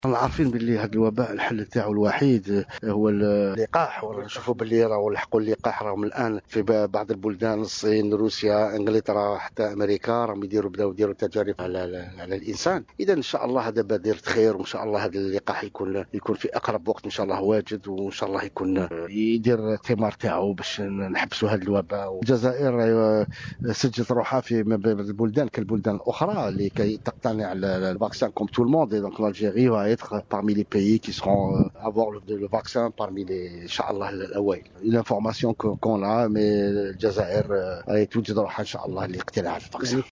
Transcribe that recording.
رانا عارفين باللي هذا الوباء الحل تاعو الوحيد هو اللقاح، ورانا نشوفوا باللي راهو لحقوا اللقاح راهم الان في بعض البلدان، الصين، روسيا، انجلترا، حتى امريكا راهم بداو يديروا تجارب على الانسان. اذا ان شاء الله هذا بادرة خير، وان شاء الله هذا اللقاح يكون في اقرب وقت ان شاء الله واجد، وان شاء الله يكون يدير الثمار تاعو باش نحبسوا هذا الوباء. الجزائر سجلت روحها في البلدان كالبلدان الاخرى اللي كي تقتنع على الفاكسان كوم تو الموند. دونك l'Algérie va être parmi les pays qui seront avoir le vaccin parmi les inchallah الاوائل. L'information qu'on a mais الجزائر توجد روحها ان شاء الله لاقتناع الفاكسان.